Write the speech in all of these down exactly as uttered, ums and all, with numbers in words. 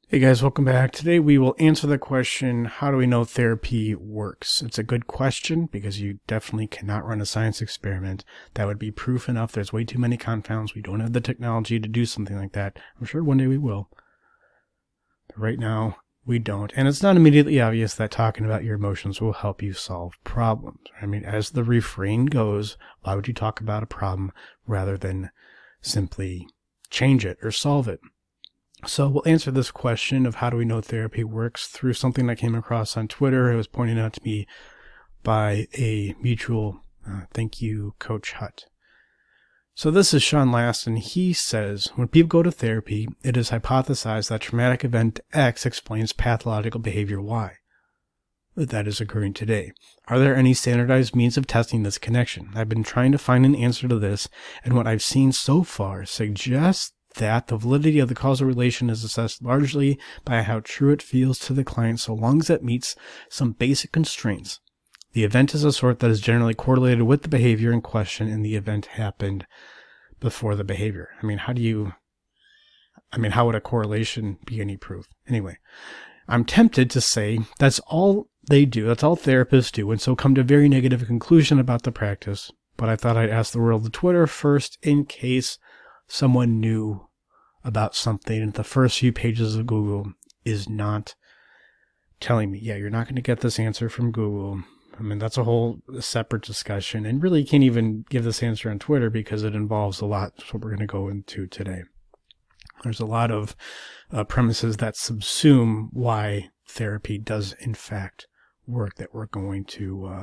Hey guys, welcome back. Today we will answer the question, how do we know therapy works? It's a good question because you definitely cannot run a science experiment. That would be proof enough. There's way too many confounds. We don't have the technology to do something like that. I'm sure one day we will. But right now, we don't. And it's not immediately obvious that talking about your emotions will help you solve problems. I mean, as the refrain goes, why would you talk about a problem rather than simply change it or solve it? So we'll answer this question of how do we know therapy works through something I came across on Twitter. It was pointed out to me by a mutual, uh, thank you, Coach Hutt. So this is Sean Last, and he says, when people go to therapy, it is hypothesized that traumatic event X explains pathological behavior Y. That is occurring today. Are there any standardized means of testing this connection? I've been trying to find an answer to this, and what I've seen so far suggests that the validity of the causal relation is assessed largely by how true it feels to the client so long as it meets some basic constraints. The event is a sort that is generally correlated with the behavior in question, and the event happened before the behavior. I mean, how do you, I mean, how would a correlation be any proof? Anyway, I'm tempted to say that's all they do, that's all therapists do, and so come to a very negative conclusion about the practice. But I thought I'd ask the world of Twitter first in case someone new about something and the first few pages of Google is not telling me, yeah, you're not going to get this answer from Google. I mean, that's a whole separate discussion, and really can't even give this answer on Twitter because it involves a lot. That's what we're going to go into today. There's a lot of uh, premises that subsume why therapy does in fact work that we're going to, uh,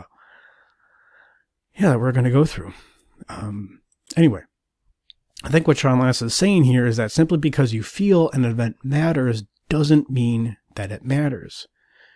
yeah, that we're going to go through. Um, anyway. I think what Sean Last is saying here is that simply because you feel an event matters doesn't mean that it matters.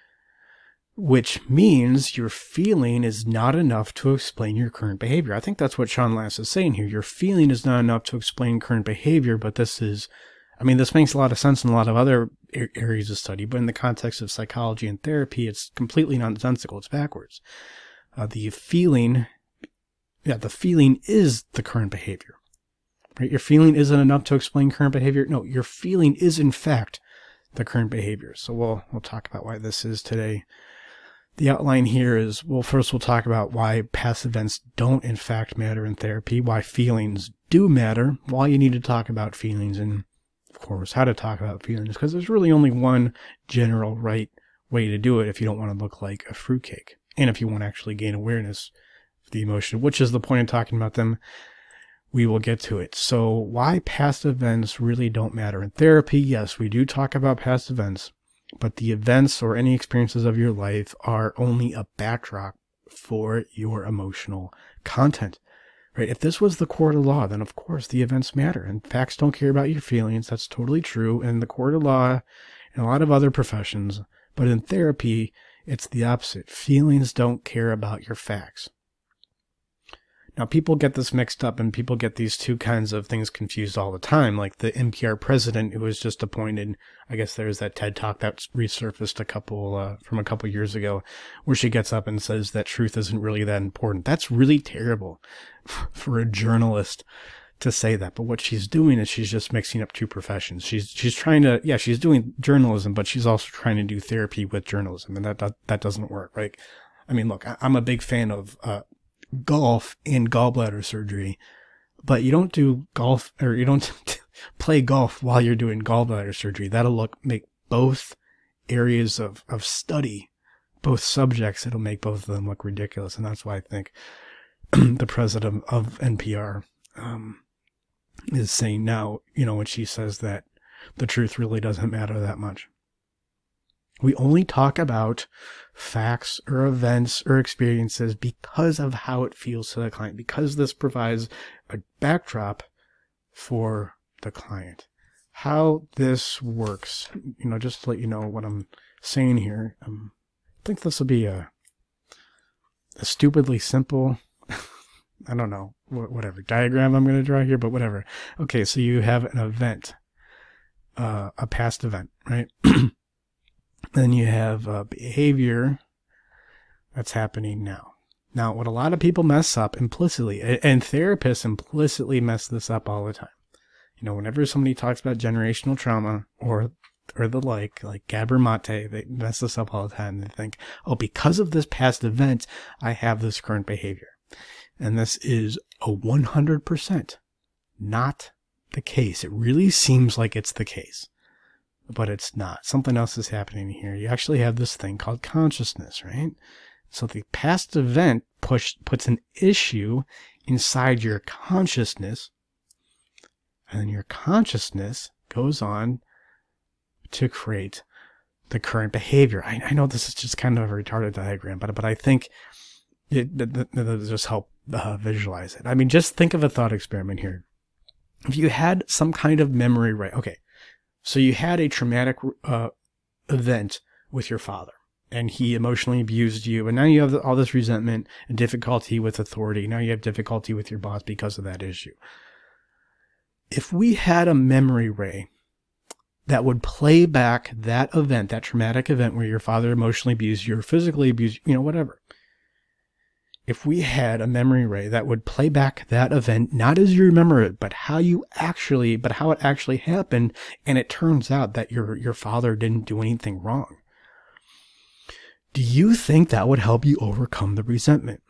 Which means your feeling is not enough to explain your current behavior. I think that's what Sean Last is saying here. Your feeling is not enough to explain current behavior, but this is, I mean, this makes a lot of sense in a lot of other areas of study, but in the context of psychology and therapy, it's completely nonsensical. It's backwards. Uh, the feeling, yeah, the feeling is the current behavior. Right? Your feeling isn't enough to explain current behavior. No, your feeling is in fact the current behavior. So we'll we'll talk about why this is today. The outline here is, well, first we'll talk about why past events don't in fact matter in therapy, why feelings do matter, why you need to talk about feelings, and of course how to talk about feelings, because there's really only one general right way to do it if you don't want to look like a fruitcake, and if you want to actually gain awareness of the emotion, which is the point of talking about them. We will get to it. So why past events really don't matter in therapy? Yes, we do talk about past events, but the events or any experiences of your life are only a backdrop for your emotional content, right? If this was the court of law, then of course the events matter and facts don't care about your feelings. That's totally true in the court of law and a lot of other professions. But in therapy, it's the opposite. Feelings don't care about your facts. Now, people get this mixed up and people get these two kinds of things confused all the time, like the N P R president who was just appointed. I guess there's that TED Talk that resurfaced a couple, uh, from a couple years ago where she gets up and says that truth isn't really that important. That's really terrible for a journalist to say that. But what she's doing is she's just mixing up two professions. She's, she's trying to, yeah, she's doing journalism, but she's also trying to do therapy with journalism. And that, that, that doesn't work, right? I mean, look, I'm a big fan of, uh, golf and gallbladder surgery, but you don't do golf or you don't play golf while you're doing gallbladder surgery. That'll look, make both areas of, of study, both subjects, it'll make both of them look ridiculous. And that's why I think the president of N P R, um, is saying now, you know, when she says that the truth really doesn't matter that much. We only talk about facts or events or experiences because of how it feels to the client, because this provides a backdrop for the client. How this works, you know, just to let you know what I'm saying here, um, I think this will be a, a stupidly simple, I don't know, whatever, diagram I'm going to draw here, but whatever. Okay, so you have an event, uh, a past event, right? Then you have uh, behavior that's happening now. Now, what a lot of people mess up implicitly, and therapists implicitly mess this up all the time. You know, whenever somebody talks about generational trauma or or the like, like Gabor Mate, they mess this up all the time. They think, oh, because of this past event, I have this current behavior. And this is a one hundred percent not the case. It really seems like it's the case, but it's not. Something else is happening here. You actually have this thing called consciousness, right? So the past event push, puts an issue inside your consciousness, and then your consciousness goes on to create the current behavior. I, I know this is just kind of a retarded diagram, but but I think it, it, it, it'll just help uh, visualize it. I mean, just think of a thought experiment here. If you had some kind of memory, right? Okay, so you had a traumatic uh, event with your father, and he emotionally abused you, and now you have all this resentment and difficulty with authority. Now you have difficulty with your boss because of that issue. If we had a memory ray that would play back that event, that traumatic event where your father emotionally abused you or physically abused you, you know, whatever. If we had a memory ray that would play back that event, not as you remember it, but how you actually, but how it actually happened, and it turns out that your, your father didn't do anything wrong. Do you think that would help you overcome the resentment?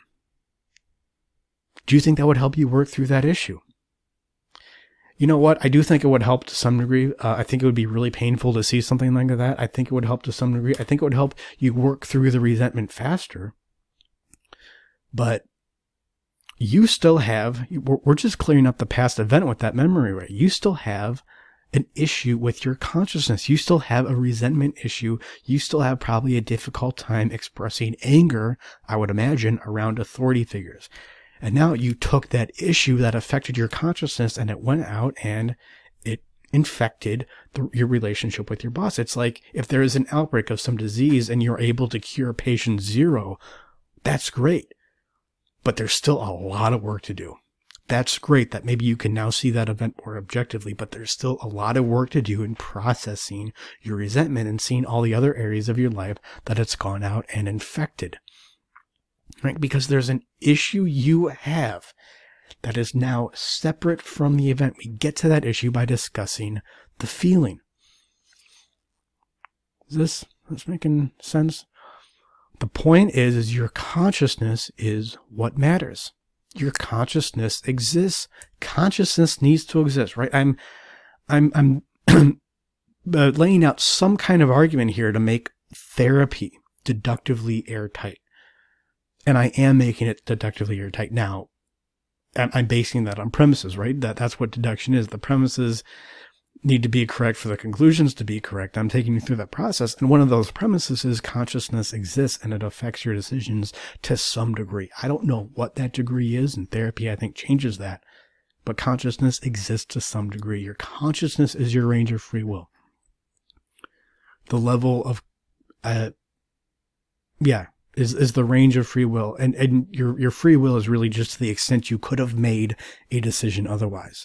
Do you think that would help you work through that issue? You know what? I do think it would help to some degree. Uh, I think it would be really painful to see something like that. I think it would help to some degree. I think it would help you work through the resentment faster. But you still have, we're just clearing up the past event with that memory, right? You still have an issue with your consciousness. You still have a resentment issue. You still have probably a difficult time expressing anger, I would imagine, around authority figures. And now you took that issue that affected your consciousness and it went out and it infected the, your relationship with your boss. It's like if there is an outbreak of some disease and you're able to cure patient zero, that's great. But there's still a lot of work to do. That's great that maybe you can now see that event more objectively, but there's still a lot of work to do in processing your resentment and seeing all the other areas of your life that it's gone out and infected. Right? Because there's an issue you have that is now separate from the event. We get to that issue by discussing the feeling. Is this, this making sense? The point is, is your consciousness is what matters. Your consciousness exists. Consciousness needs to exist, right? I'm, I'm, I'm uh, laying out some kind of argument here to make therapy deductively airtight. And I am making it deductively airtight. Now, I'm basing that on premises, right? That that's what deduction is. The premises need to be correct for the conclusions to be correct. I'm taking you through that process. And one of those premises is consciousness exists and it affects your decisions to some degree. I don't know what that degree is, and therapy, I think, changes that. But consciousness exists to some degree. Your consciousness is your range of free will. The level of, uh, yeah, is, is the range of free will. And, and your, your free will is really just to the extent you could have made a decision otherwise.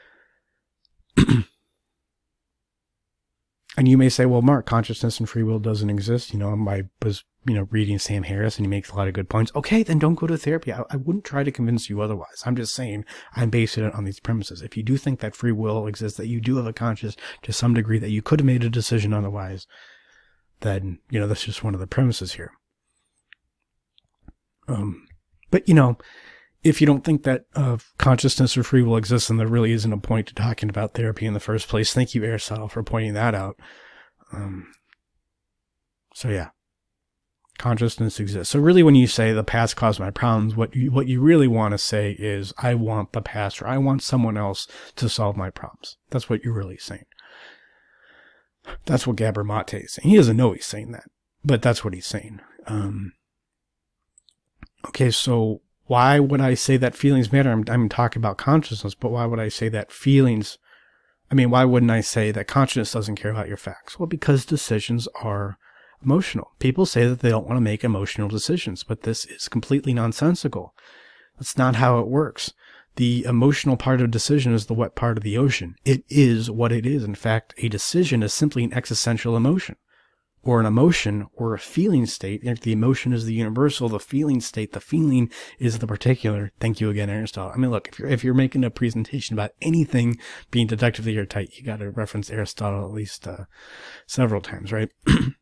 And you may say, well, Mark, consciousness and free will doesn't exist. You know, I was, you know, reading Sam Harris and he makes a lot of good points. Okay, then don't go to therapy. I, I wouldn't try to convince you otherwise. I'm just saying I'm basing it on these premises. If you do think that free will exists, that you do have a conscious to some degree, that you could have made a decision otherwise, then, you know, that's just one of the premises here. Um, but, you know, if you don't think that uh, consciousness or free will exists, then there really isn't a point to talking about therapy in the first place. Thank you, Aristotle, for pointing that out. Um, so yeah, consciousness exists. So really, when you say the past caused my problems, what you, what you really want to say is, I want the past, or I want someone else to solve my problems. That's what you're really saying. That's what Gabor Mate is saying. He doesn't know he's saying that, but that's what he's saying. Um, okay, so why would I say that feelings matter? I'm, I'm talking about consciousness, but why would I say that feelings, I mean, why wouldn't I say that consciousness doesn't care about your facts? Well, because decisions are emotional. People say that they don't want to make emotional decisions, but this is completely nonsensical. That's not how it works. The emotional part of a decision is the wet part of the ocean. It is what it is. In fact, a decision is simply an existential emotion, or an emotion or a feeling state. If the emotion is the universal, the feeling state, the feeling is the particular. Thank you again, Aristotle. I mean, look, if you're, if you're making a presentation about anything being deductively airtight, you got to reference Aristotle at least uh, several times, right?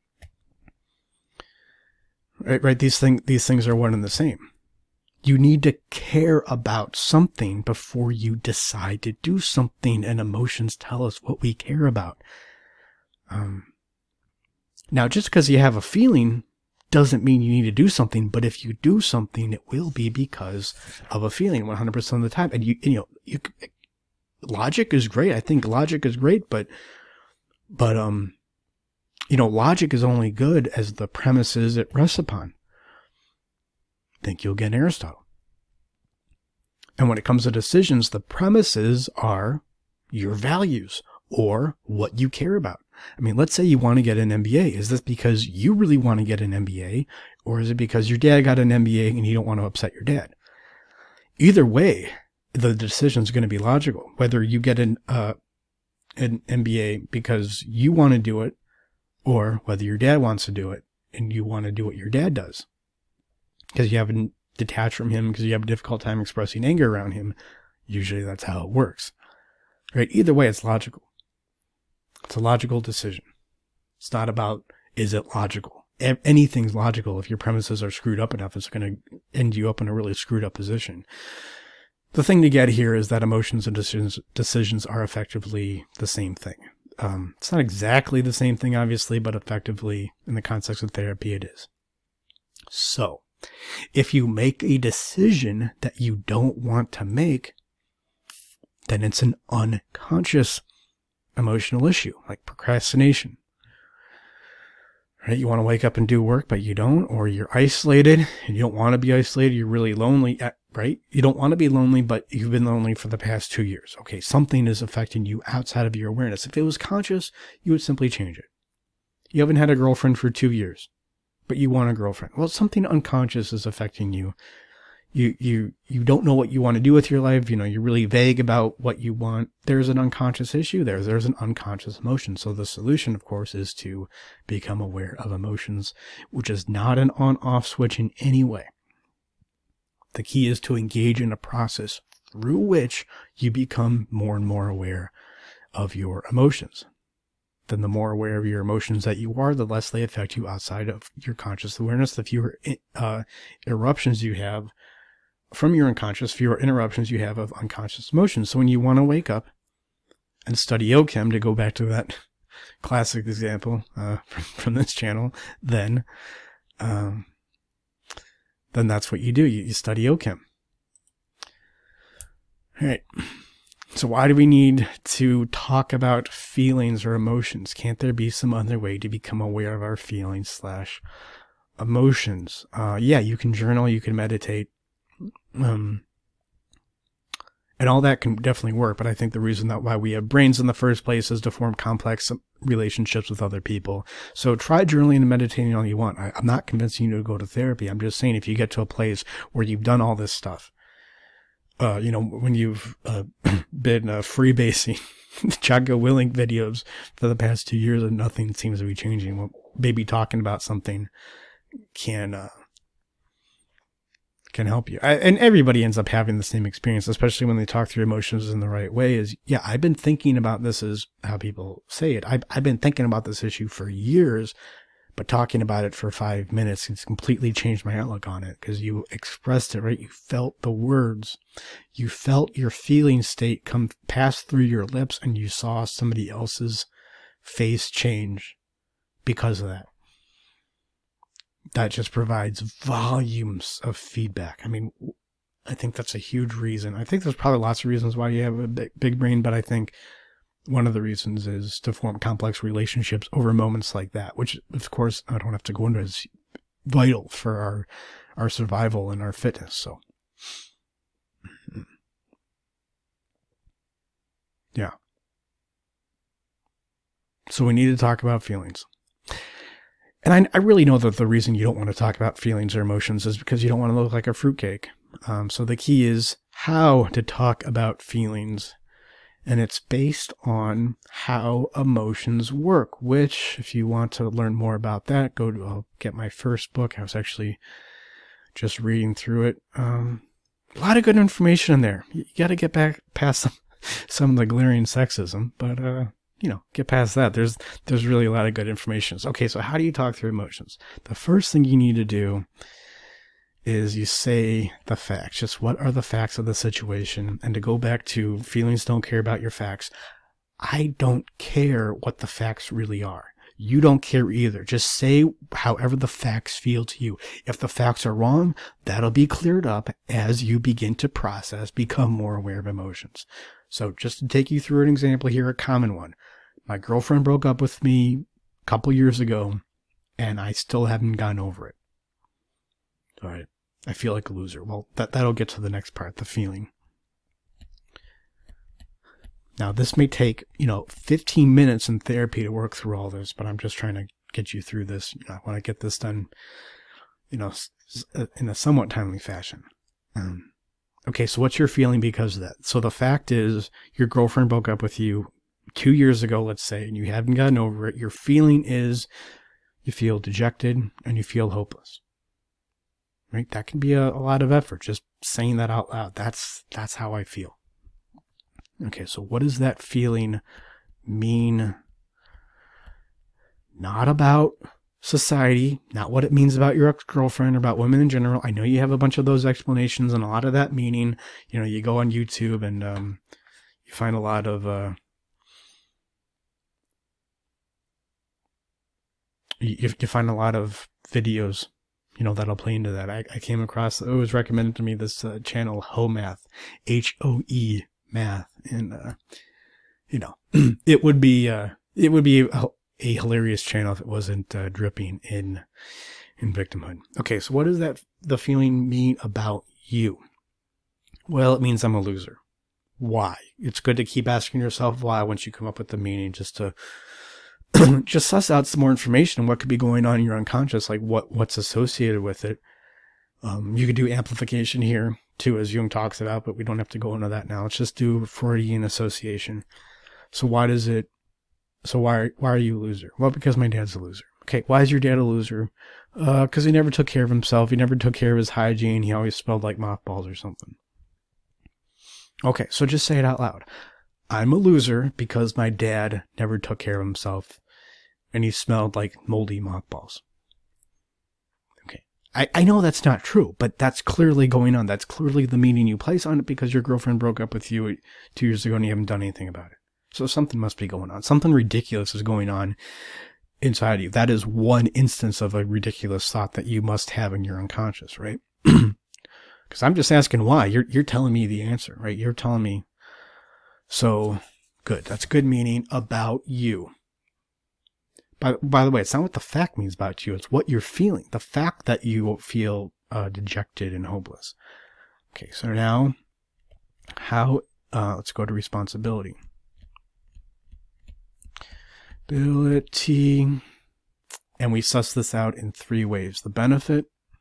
right, right. These things, these things are one and the same. You need to care about something before you decide to do something, and emotions tell us what we care about. Um, Now, just because you have a feeling doesn't mean you need to do something, but if you do something, it will be because of a feeling one hundred percent of the time. And you, you know, you, logic is great. I think logic is great, but, but, um, you know, logic is only good as the premises it rests upon. Think you'll get Aristotle. And when it comes to decisions, the premises are your values or what you care about. I mean, let's say you want to get an M B A. Is this because you really want to get an M B A, or is it because your dad got an M B A and you don't want to upset your dad? Either way, the decision is going to be logical. Whether you get an uh, an M B A because you want to do it, or whether your dad wants to do it and you want to do what your dad does, because you haven't detached from him, because you have a difficult time expressing anger around him. Usually, that's how it works, right? Either way, it's logical. It's a logical decision. It's not about, is it logical? Anything's logical. If your premises are screwed up enough, it's going to end you up in a really screwed up position. The thing to get here is that emotions and decisions, decisions are effectively the same thing. Um, it's not exactly the same thing, obviously, but effectively, in the context of therapy, it is. So, if you make a decision that you don't want to make, then it's an unconscious emotional issue, like procrastination. Right? You want to wake up and do work, but you don't, or you're isolated and you don't want to be isolated. You're really lonely, right? You don't want to be lonely, but you've been lonely for the past two years. Okay. Something is affecting you outside of your awareness. If it was conscious, you would simply change it. You haven't had a girlfriend for two years, but you want a girlfriend. Well, something unconscious is affecting you. You, you, you don't know what you want to do with your life. You know, you're really vague about what you want. There's an unconscious issue there. There's an unconscious emotion. So the solution, of course, is to become aware of emotions, which is not an on-off switch in any way. The key is to engage in a process through which you become more and more aware of your emotions. Then the more aware of your emotions that you are, the less they affect you outside of your conscious awareness. The fewer uh, eruptions you have from your unconscious, fewer interruptions you have of unconscious emotions. So when you want to wake up and study Yokem, to go back to that classic example uh, from, from this channel, then um, then that's what you do. You, you study Yokem. All right. So why do we need to talk about feelings or emotions? Can't there be some other way to become aware of our feelings slash emotions? Uh, yeah, you can journal, you can meditate. Um, and all that can definitely work, but I think the reason that why we have brains in the first place is to form complex relationships with other people. So try journaling and meditating all you want. I, I'm not convincing you to go to therapy. I'm just saying if you get to a place where you've done all this stuff, uh, you know, when you've uh, been uh, freebasing Jocko Willink videos for the past two years and nothing seems to be changing, well, maybe talking about something can uh, can help you. I, and everybody ends up having the same experience, especially when they talk through emotions in the right way. Is, yeah, I've been thinking about this, is how people say it. I've, I've been thinking about this issue for years, but talking about it for five minutes, it's completely changed my outlook on it, because you expressed it, right? You felt the words. You felt your feeling state come pass through your lips, and you saw somebody else's face change because of that. That just provides volumes of feedback. I mean, I think that's a huge reason. I think there's probably lots of reasons why you have a big, big brain, but I think one of the reasons is to form complex relationships over moments like that, which, of course, I don't have to go into, is vital for our, our survival and our fitness. So, yeah. So we need to talk about feelings. And I, I really know that the reason you don't want to talk about feelings or emotions is because you don't want to look like a fruitcake. Um, so the key is how to talk about feelings And it's based on how emotions work, which, if you want to learn more about that, go to I'll get my first book. I was actually just reading through it. Um, a lot of good information in there. You got to get back past some, some of the glaring sexism, but, uh, you know, get past that. There's, there's really a lot of good information. So, okay, so how do you talk through emotions? The first thing you need to do is you say the facts. Just what are the facts of the situation? And to go back to feelings don't care about your facts. I don't care what the facts really are. You don't care either. Just say however the facts feel to you. If the facts are wrong, that'll be cleared up as you begin to process, become more aware of emotions. So just to take you through an example here, a common one. My girlfriend broke up with me a couple years ago, and I still haven't gotten over it. All right. I feel like a loser. Well, that, that'll get to the next part, the feeling. Now, this may take, you know, fifteen minutes in therapy to work through all this, but I'm just trying to get you through this. You know, I want to get this done, you know, in a somewhat timely fashion. Um, okay, so what's your feeling because of that? So the fact is, your girlfriend broke up with you two years ago, let's say, and you haven't gotten over it. Your feeling is you feel dejected and you feel hopeless. Right? That can be a, a lot of effort, just saying that out loud. That's, that's how I feel. Okay, so what does that feeling mean? Not about society, not what it means about your ex-girlfriend or about women in general. I know you have a bunch of those explanations and a lot of that meaning. You know, you go on YouTube and um, you find a lot of... Uh, you, you find a lot of videos, you know, that'll play into that. I, I came across, it was recommended to me, this uh, channel, Ho Math, H O E Math. And, uh, you know, it would be, uh, it would be a, a hilarious channel if it wasn't uh, dripping in, in victimhood. Okay. So what does that, the feeling mean about you? Well, it means I'm a loser. Why? It's good to keep asking yourself why once you come up with the meaning, just to just suss out some more information on what could be going on in your unconscious, like what, what's associated with it. Um, you could do amplification here too, as Jung talks about, but we don't have to go into that now. Let's just do Freudian association. So why does it, so why, why are you a loser? Well, because my dad's a loser. Okay. Why is your dad a loser? Uh, cause he never took care of himself. He never took care of his hygiene. He always smelled like mothballs or something. Okay. So just say it out loud. I'm a loser because my dad never took care of himself and he smelled like moldy mothballs. Okay. I, I know that's not true, but that's clearly going on. That's clearly the meaning you place on it because your girlfriend broke up with you two years ago and you haven't done anything about it. So something must be going on. Something ridiculous is going on inside you. That is one instance of a ridiculous thought that you must have in your unconscious, right? Because I'm just asking why. You're, you're telling me the answer, right? You're telling me. So, good. That's good meaning about you. By, by the way, it's not what the fact means about you. It's what you're feeling. The fact that you feel uh, dejected and hopeless. Okay, so now, how, uh, let's go to responsibility. Ability. And we suss this out in three ways. The benefit,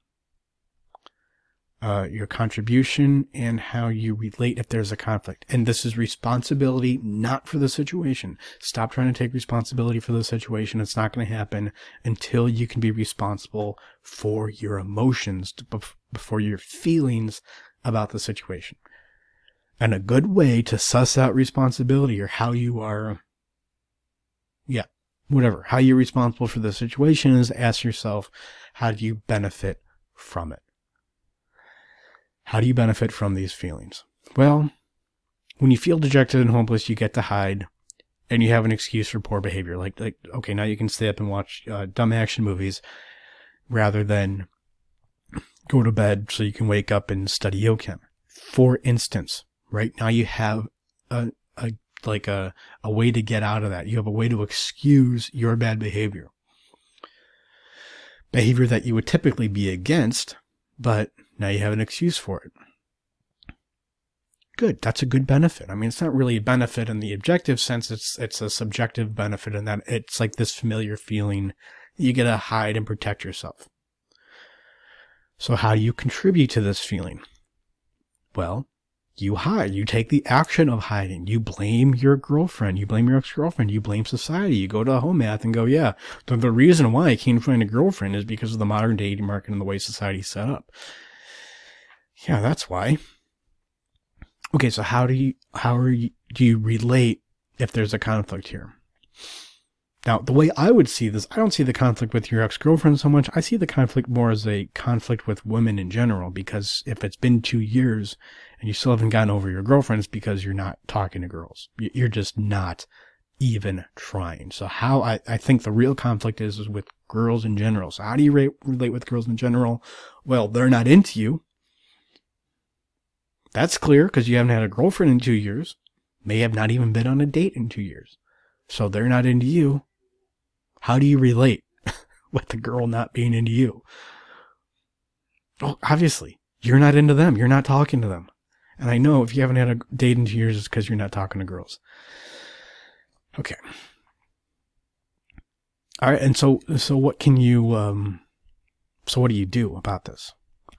Uh, your contribution, and how you relate if there's a conflict. And this is responsibility, not for the situation. Stop trying to take responsibility for the situation. It's not going to happen until you can be responsible for your emotions, for your feelings about the situation. And a good way to suss out responsibility, or how you are, yeah, whatever, how you're responsible for the situation, is ask yourself, how do you benefit from it? How do you benefit from these feelings? Well, when you feel dejected and hopeless, you get to hide, and you have an excuse for poor behavior. Like, like okay, now you can stay up and watch uh, dumb action movies rather than go to bed so you can wake up and study yoga. For instance, right now you have a, a like a, a way to get out of that. You have a way to excuse your bad behavior. Behavior that you would typically be against, but now you have an excuse for it. Good. That's a good benefit. I mean, it's not really a benefit in the objective sense. It's, it's a subjective benefit in that it's like this familiar feeling. You get to hide and protect yourself. So how do you contribute to this feeling? Well, You hide. You take the action of hiding. You blame your girlfriend. You blame your ex-girlfriend. You blame society. You go to home math and go, yeah, the, the reason why I can't find a girlfriend is because of the modern dating market and the way society's set up. Yeah, that's why. Okay, so how do you, how are you, do you relate if there's a conflict here? Now, the way I would see this, I don't see the conflict with your ex-girlfriend so much. I see the conflict more as a conflict with women in general, because if it's been two years and you still haven't gotten over your girlfriend, it's because you're not talking to girls. You're just not even trying. So how I, I think the real conflict is, is with girls in general. So how do you re- relate with girls in general? Well, they're not into you. That's clear because you haven't had a girlfriend in two years. May have not even been on a date in two years. So they're not into you. How do you relate with the girl not being into you? Well, obviously, you're not into them. You're not talking to them. And I know if you haven't had a date in two years, it's because you're not talking to girls. Okay. All right. And so, so what can you, um, so what do you do about this?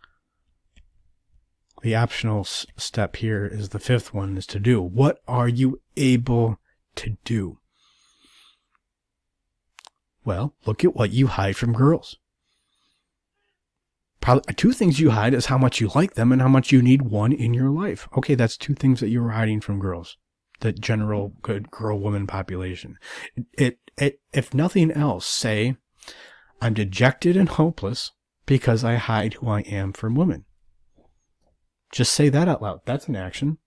The optional s- step here is the fifth one, is to do. What are you able to do? Well, look at what you hide from girls. Probably two things you hide is how much you like them and how much you need one in your life. Okay, that's two things that you were hiding from girls. The general good girl-woman population. It, it, it, if nothing else, say, I'm dejected and hopeless because I hide who I am from women. Just say that out loud. That's an action.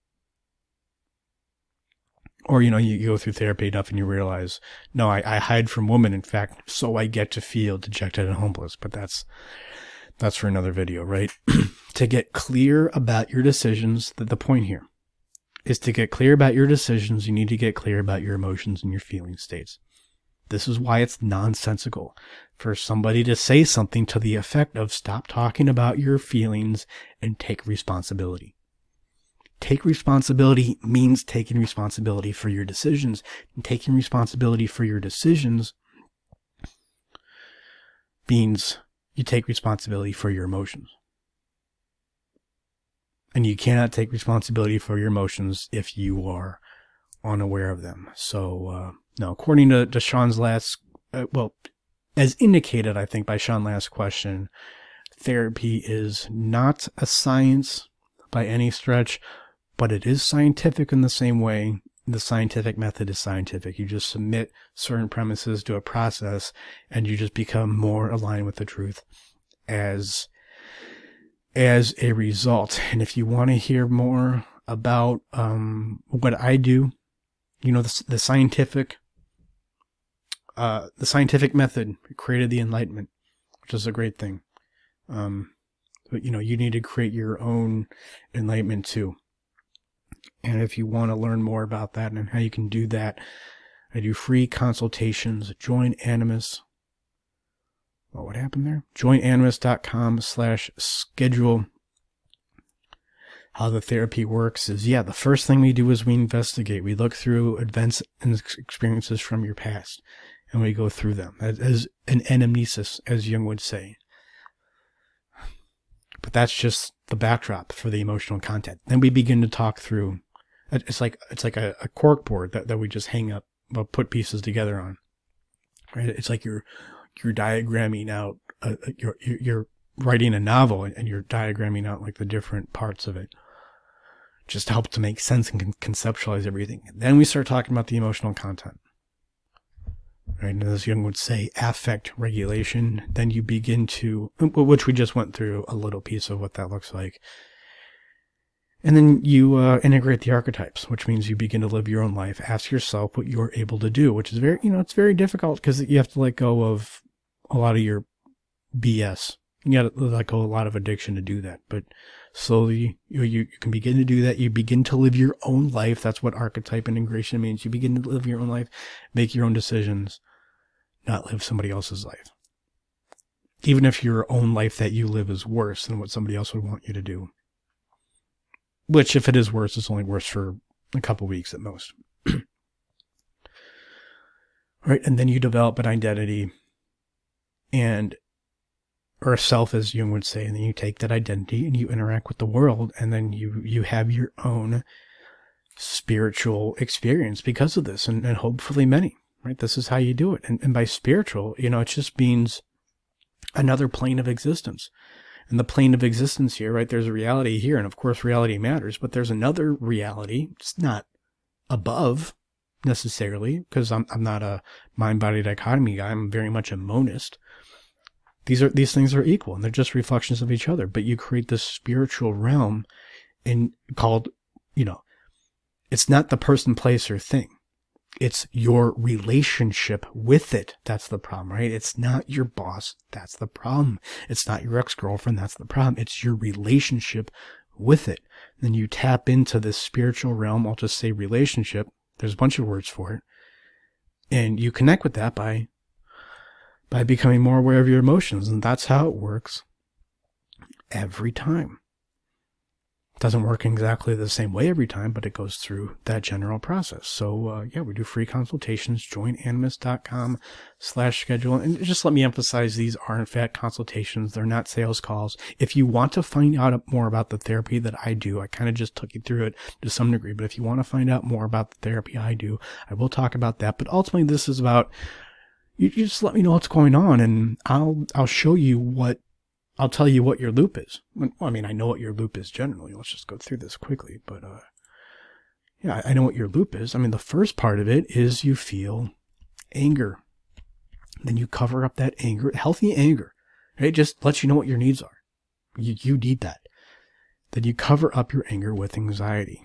Or, you know, you go through therapy enough and you realize, no, I, I hide from women, in fact, so I get to feel dejected and hopeless. But that's, that's for another video, right? To get clear about your decisions, the, the point here is to get clear about your decisions. You need to get clear about your emotions and your feeling states. This is why it's nonsensical for somebody to say something to the effect of stop talking about your feelings and take responsibility. Take responsibility means taking responsibility for your decisions. And taking responsibility for your decisions means you take responsibility for your emotions. And you cannot take responsibility for your emotions if you are unaware of them. So, uh, no, according to, to Sean's last, uh, well, as indicated, I think, by Sean's last question, therapy is not a science by any stretch, but it is scientific in the same way the scientific method is scientific. You just submit certain premises to a process and you just become more aligned with the truth as, as a result. And if you want to hear more about, um, what I do, you know, the, the scientific, uh, the scientific method created the Enlightenment, which is a great thing. Um, but you know, you need to create your own enlightenment too. And if you want to learn more about that and how you can do that, I do free consultations. Join Animas. Oh, what happened there? join animus dot com slash schedule. How the therapy works is, yeah, the first thing we do is we investigate. We look through events and experiences from your past, and we go through them as, as an anamnesis, as Jung would say. But that's just the backdrop for the emotional content. Then we begin to talk through. It's like it's like a, a cork board that, that we just hang up, well, put pieces together on. Right? It's like you're you're diagramming out. A, you're you're writing a novel and you're diagramming out like the different parts of it. Just to help to make sense and con- conceptualize everything. And then we start talking about the emotional content. Right, and as Jung would say, affect regulation. Then you begin to, which we just went through a little piece of what that looks like. And then you uh, integrate the archetypes, which means you begin to live your own life. Ask yourself what you're able to do, which is very, you know, it's very difficult because you have to let go of a lot of your B S. You got to let go of a lot of addiction to do that. But slowly, you, you can begin to do that. You begin to live your own life. That's what archetype integration means. You begin to live your own life, make your own decisions, not live somebody else's life. Even if your own life that you live is worse than what somebody else would want you to do. Which, if it is worse, it's only worse for a couple weeks at most. Right, and then you develop an identity. And or a self, as Jung would say, and then you take that identity and you interact with the world, and then you, you have your own spiritual experience because of this, and, and hopefully many, right? This is how you do it. And, and by spiritual, you know, it just means another plane of existence. And the plane of existence here, right? There's a reality here, and of course reality matters, but there's another reality. It's not above necessarily, because I'm I'm not a mind-body dichotomy guy. I'm very much a monist. These are these things are equal, and they're just reflections of each other. But you create this spiritual realm, in called, you know, it's not the person, place, or thing. It's your relationship with it. That's the problem, right? It's not your boss. That's the problem. It's not your ex-girlfriend. That's the problem. It's your relationship with it. Then you tap into this spiritual realm. I'll just say relationship. There's a bunch of words for it. And you connect with that by, by becoming more aware of your emotions. And that's how it works every time. Doesn't work exactly the same way every time, but it goes through that general process. So, uh, yeah, we do free consultations. Join animist dot com slash schedule. And just let me emphasize, these are in fact consultations. They're not sales calls. If you want to find out more about the therapy that I do, I kind of just took you through it to some degree, but if you want to find out more about the therapy I do, I will talk about that. But ultimately, this is about, you, you just let me know what's going on, and I'll, I'll show you what, I'll tell you what your loop is. Well, I mean, I know what your loop is generally. Let's just go through this quickly. But, uh, yeah, I know what your loop is. I mean, the first part of it is you feel anger. Then you cover up that anger, healthy anger, right? It just lets you know what your needs are. You, you need that. Then you cover up your anger with anxiety.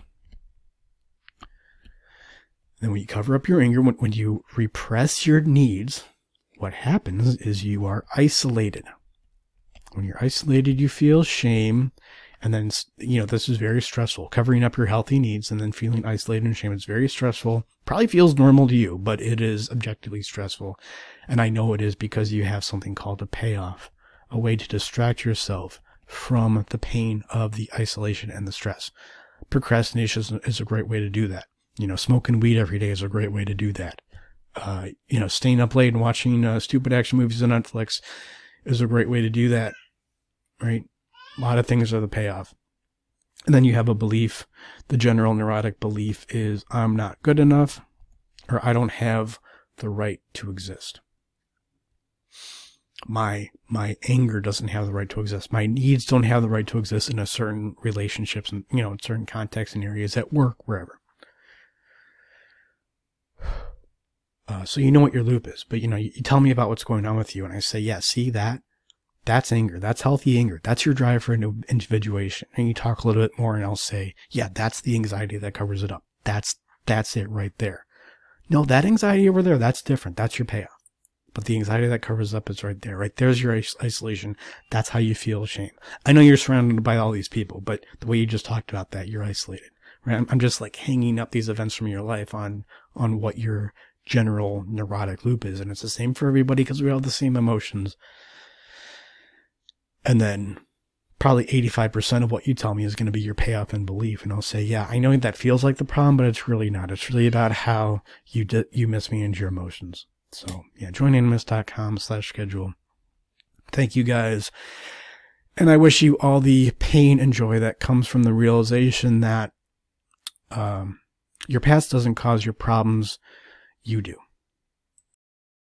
Then when you cover up your anger, when, when you repress your needs, what happens is you are isolated. When you're isolated, you feel shame. And then, you know, this is very stressful. Covering up your healthy needs and then feeling isolated and shame is very stressful. Probably feels normal to you, but it is objectively stressful. And I know it is because you have something called a payoff, a way to distract yourself from the pain of the isolation and the stress. Procrastination is a great way to do that. You know, smoking weed every day is a great way to do that. Uh, you know, staying up late and watching uh, stupid action movies on Netflix is a great way to do that. Right? A lot of things are the payoff. And then you have a belief. The general neurotic belief is, I'm not good enough, or I don't have the right to exist. My, my anger doesn't have the right to exist. My needs don't have the right to exist in a certain relationships and, you know, in certain contexts and areas, at work, wherever. Uh, so you know what your loop is, but you know, you, you tell me about what's going on with you, and I say, yeah, see that? That's anger. That's healthy anger. That's your drive for individuation. And you talk a little bit more and I'll say, yeah, that's the anxiety that covers it up. That's, that's it right there. No, that anxiety over there, that's different. That's your payoff. But the anxiety that covers up is right there. Right there's your isolation. That's how you feel shame. I know you're surrounded by all these people, but the way you just talked about that, you're isolated. Right? I'm, I'm just like hanging up these events from your life on, on what your general neurotic loop is. And it's the same for everybody because we all have the same emotions. And then probably eighty-five percent of what you tell me is going to be your payoff and belief. And I'll say, yeah, I know that feels like the problem, but it's really not. It's really about how you di- you mismanage your emotions. So yeah, join animist dot com slash schedule. Thank you guys. And I wish you all the pain and joy that comes from the realization that um, your past doesn't cause your problems. You do.